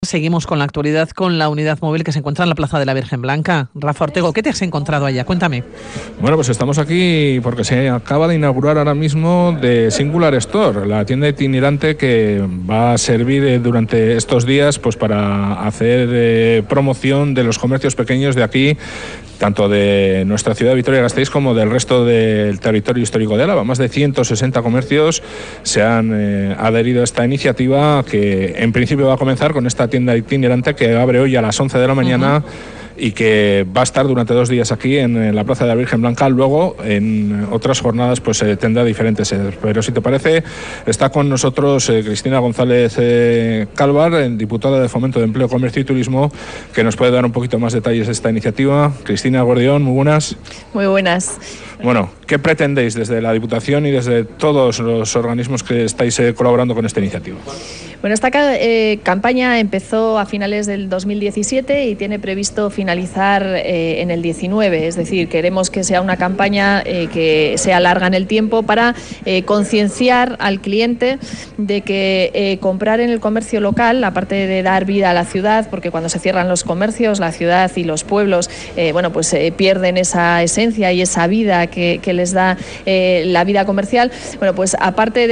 Seguimos con la actualidad con la unidad móvil que se encuentra en la Plaza de la Virgen Blanca. Rafa Ortego, ¿qué te has encontrado allá? Cuéntame. Bueno, pues estamos aquí porque se acaba de inaugurar ahora mismo The Singular Store, la tienda itinerante que va a servir durante estos días pues para hacer promoción de los comercios pequeños de aquí, tanto de nuestra ciudad de Vitoria-Gasteiz como del resto del territorio histórico de Álava. Más de 160 comercios se han adherido a esta iniciativa que en principio va a comenzar con esta tienda itinerante que abre hoy a las 11 de la mañana y que va a estar durante 2 días aquí en la Plaza de la Virgen Blanca. Luego, en otras jornadas, pues tendrá diferentes sedes. Pero si te parece, está con nosotros Cristina González Calvar, diputada de Fomento de Empleo, Comercio y Turismo, que nos puede dar un poquito más detalles de esta iniciativa. Cristina, guardión, muy buenas. Muy buenas. Bueno, ¿qué pretendéis desde la Diputación y desde todos los organismos que estáis colaborando con esta iniciativa? Bueno, esta campaña empezó a finales del 2017 y tiene previsto finalizar en el 19. Es decir, queremos que sea una campaña que sea larga en el tiempo para concienciar al cliente de que comprar en el comercio local, aparte de dar vida a la ciudad, porque cuando se cierran los comercios, la ciudad y los pueblos, pierden esa esencia y esa vida que les da la vida comercial. Bueno, pues aparte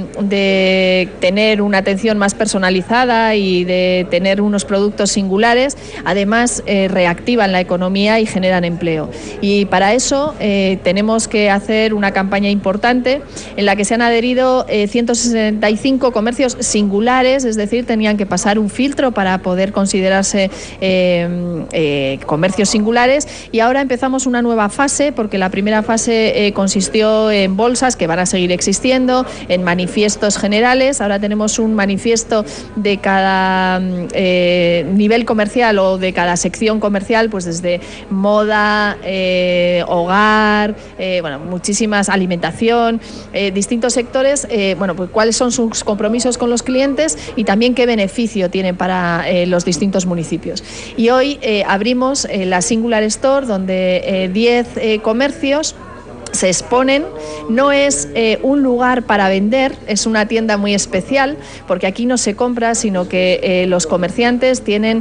de tener una atención más personalizada y de tener unos productos singulares, además reactivan la economía y generan empleo. Y para eso tenemos que hacer una campaña importante en la que se han adherido 165 comercios singulares, es decir, tenían que pasar un filtro para poder considerarse comercios singulares, y ahora empezamos una nueva fase, porque la primera fase consistió en bolsas que van a seguir existiendo, en manifiestos generales. Ahora tenemos un manifiesto de cada nivel comercial o de cada sección comercial, pues desde moda, hogar, muchísimas, alimentación, distintos sectores, pues cuáles son sus compromisos con los clientes y también qué beneficio tienen para los distintos municipios. Y hoy abrimos la Singular Store, donde 10 comercios se exponen. No es un lugar para vender, es una tienda muy especial, porque aquí no se compra, sino que los comerciantes tienen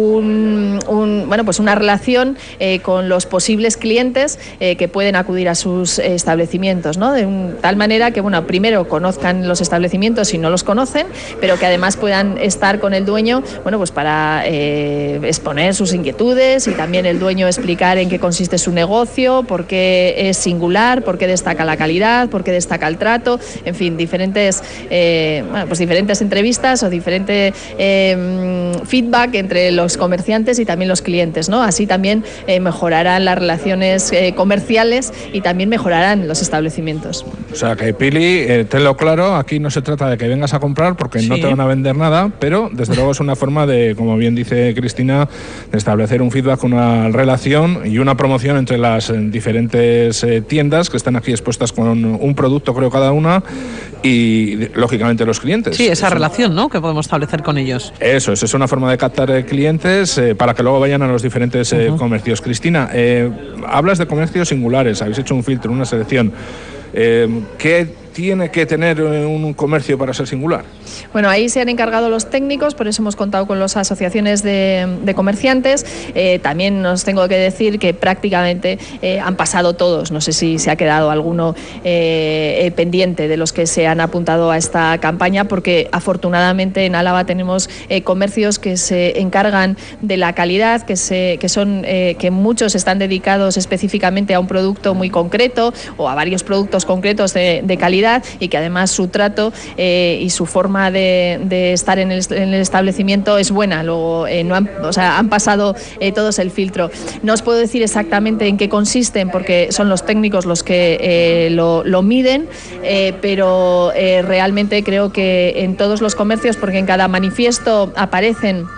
una relación con los posibles clientes que pueden acudir a sus establecimientos, ¿no? De tal manera que, primero conozcan los establecimientos si no los conocen, pero que además puedan estar con el dueño, para exponer sus inquietudes, y también el dueño explicar en qué consiste su negocio, por qué es singular, por qué destaca la calidad, por qué destaca el trato, en fin, diferentes entrevistas o diferente feedback entre los comerciantes y también los clientes, ¿no? Así también mejorarán las relaciones comerciales y también mejorarán los establecimientos. O sea que, Pili, tenlo claro, aquí no se trata de que vengas a comprar porque no te van a vender nada, pero desde luego es una forma de, como bien dice Cristina, de establecer un feedback, una relación y una promoción entre las diferentes tiendas que están aquí expuestas con un producto, creo, cada una, y lógicamente los clientes. Sí, esa relación, ¿no?, que podemos establecer con ellos. Eso es una forma de captar clientes para que luego vayan a los diferentes comercios. Cristina, hablas de comercios singulares, habéis hecho un filtro, una selección. ¿Qué tiene que tener un comercio para ser singular? Bueno, ahí se han encargado los técnicos, por eso hemos contado con las asociaciones de comerciantes. También os tengo que decir que prácticamente han pasado todos, no sé si se ha quedado alguno pendiente de los que se han apuntado a esta campaña, porque afortunadamente en Álava tenemos comercios que se encargan de la calidad, que muchos están dedicados específicamente a un producto muy concreto o a varios productos concretos de calidad, y que además su trato y su forma de estar en el establecimiento es buena. Luego han pasado todos el filtro. No os puedo decir exactamente en qué consisten, porque son los técnicos los que lo miden, pero realmente creo que en todos los comercios, porque en cada manifiesto aparecen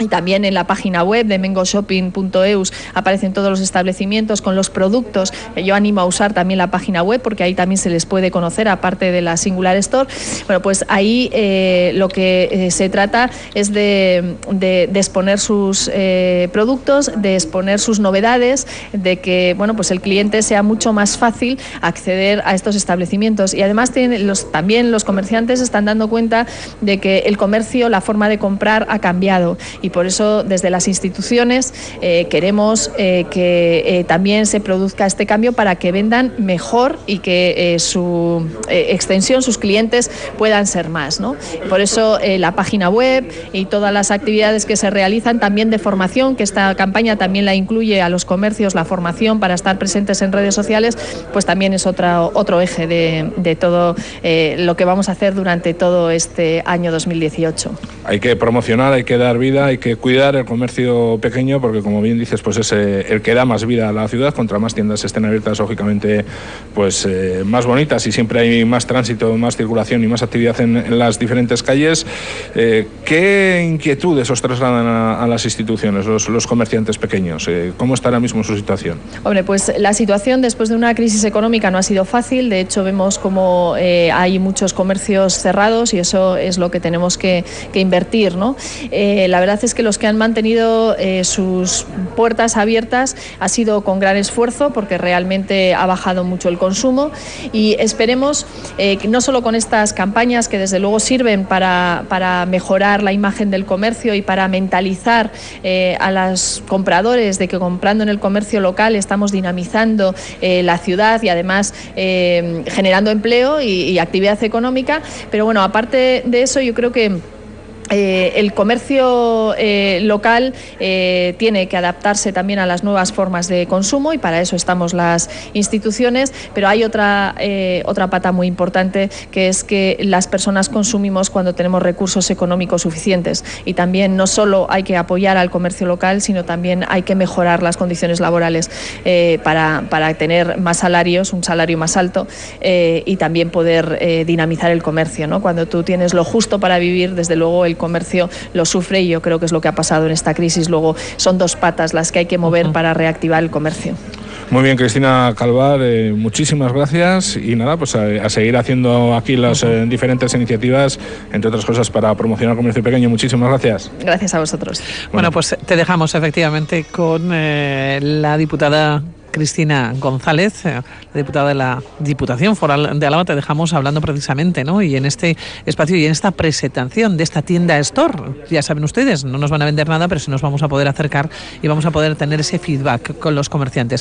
Y también en la página web de mengoshopping.eus aparecen todos los establecimientos con los productos. Yo animo a usar también la página web porque ahí también se les puede conocer, aparte de la Singular Store. Bueno, pues ahí lo que se trata es de exponer sus productos, de exponer sus novedades, de que bueno, pues el cliente sea mucho más fácil acceder a estos establecimientos. Y además también los comerciantes están dando cuenta de que el comercio, la forma de comprar ha cambiado. Y por eso desde las instituciones queremos que también se produzca este cambio para que vendan mejor y que su extensión, sus clientes puedan ser más, ¿no? Por eso la página web y todas las actividades que se realizan también de formación, que esta campaña también la incluye a los comercios, la formación para estar presentes en redes sociales, pues también es otro eje de todo lo que vamos a hacer durante todo este año 2018. Hay que promocionar, hay que dar vida, hay que cuidar el comercio pequeño porque, como bien dices, pues es el que da más vida a la ciudad. Contra más tiendas estén abiertas, lógicamente, pues más bonitas y siempre hay más tránsito, más circulación y más actividad en las diferentes calles. ¿Qué inquietudes os trasladan a las instituciones, los comerciantes pequeños? ¿Cómo está ahora mismo su situación? Hombre, pues la situación después de una crisis económica no ha sido fácil. De hecho, vemos como hay muchos comercios cerrados y eso es lo que tenemos que invertir, ¿no? La verdad es que los que han mantenido sus puertas abiertas ha sido con gran esfuerzo porque realmente ha bajado mucho el consumo y esperemos que no solo con estas campañas que desde luego sirven para mejorar la imagen del comercio y para mentalizar a los compradores de que comprando en el comercio local estamos dinamizando la ciudad y además generando empleo y actividad económica, pero bueno, aparte de eso yo creo que el comercio local tiene que adaptarse también a las nuevas formas de consumo y para eso estamos las instituciones, pero hay otra pata muy importante que es que las personas consumimos cuando tenemos recursos económicos suficientes y también no solo hay que apoyar al comercio local, sino también hay que mejorar las condiciones laborales para tener más salarios, un salario más alto y también poder dinamizar el comercio, ¿no? Cuando tú tienes lo justo para vivir, desde luego el comercio lo sufre y yo creo que es lo que ha pasado en esta crisis. Luego son dos patas las que hay que mover para reactivar el comercio. Muy bien, Cristina Calvar, muchísimas gracias y nada, pues a seguir haciendo aquí las diferentes iniciativas, entre otras cosas para promocionar el comercio pequeño. Muchísimas gracias. Gracias a vosotros. Bueno, pues te dejamos efectivamente con la diputada Cristina González, la diputada de la Diputación Foral de Álava. Te dejamos hablando precisamente, ¿no? Y en este espacio y en esta presentación de esta tienda Store, ya saben ustedes, no nos van a vender nada, pero sí nos vamos a poder acercar y vamos a poder tener ese feedback con los comerciantes.